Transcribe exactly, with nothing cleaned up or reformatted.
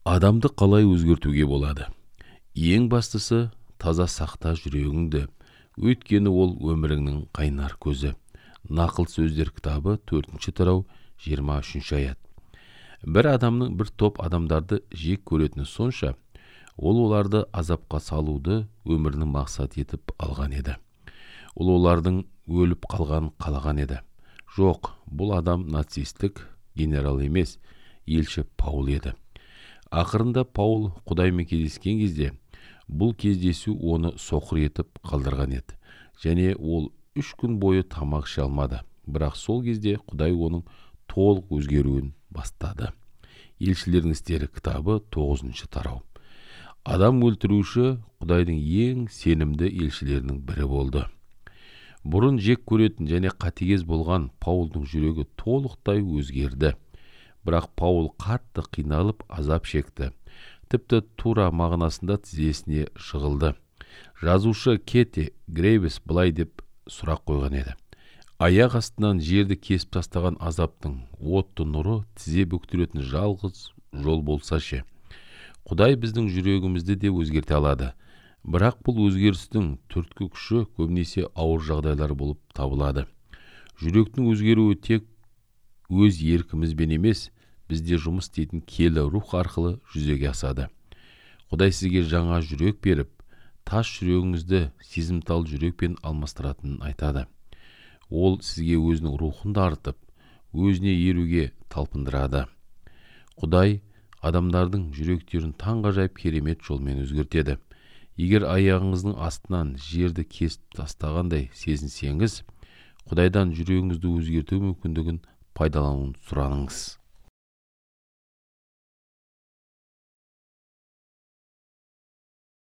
Адамды қалай өзгертуге болады? Ең бастысы таза сақта жүрегіңді, өйткені ол өміріңнің қайнар көзі. Нақыл сөздер кітабы төртінші тарау жиырма үшінші аят. Бір адамның бір топ адамдарды жек көретіні сонша, ол оларды азапқа салуды өмірінің мақсат етіп алған еді. Ол олардың өліп қалғанын қалаған еді. Жоқ, бұл адам нацистік генерал емес, елші Паул еді. Ақырында Паул Құдаймен кездескен кезде, бұл кездесу оны соқыр етіп қалдырған еді. Және ол үш күн бойы тамақ іше алмады. Бірақ сол кезде Құдай оның толық өзгеруін бастады. Елшілердің істері кітабы тоғызыншы тарау. Адам өлтіруші Құдайдың ең сенімді елшілерінің бірі болды. Бұрын жек көретін және қатыгез болған Паулдың жүрегі толықтай өзгерді. Бірақ Паул қатты қиналып азап шекті. Тіпті тура мағынасында тізесіне жығылды. Жазушы Кете Грейвис былай деп сұрақ қойған еді. Аяқ астынан жерді кесіп тастаған азаптың отты нұры тізе бүктіретін жалғыз жол болса ше. Құдай біздің жүрегімізді де өзгерте алады. Бірақ бұл өзгерістің түрткі күші көбінесе ауыр жағдайлар болып табылады. Жүректің өзгеруі тек өз еркімізбен емес, бізде жұмыс істейтін киелі рух арқылы жүзеге асады. Құдай сізге жаңа жүрек беріп, тас жүрегіңізді сезімтал жүрекпен алмастыратынын айтады. Ол сізге өзінің рухын дарытып, өзіне еруге талпындырады. Құдай адамдардың жүректерін таңғажайып керемет жолмен өзгертеді. Егер аяғыңыздың астынан жерді кесіп тастағандай сезінсеңіз, Құдайдан жүрегіңізді өзгерту мүмкіндігін пайдалануын сұраныңыз.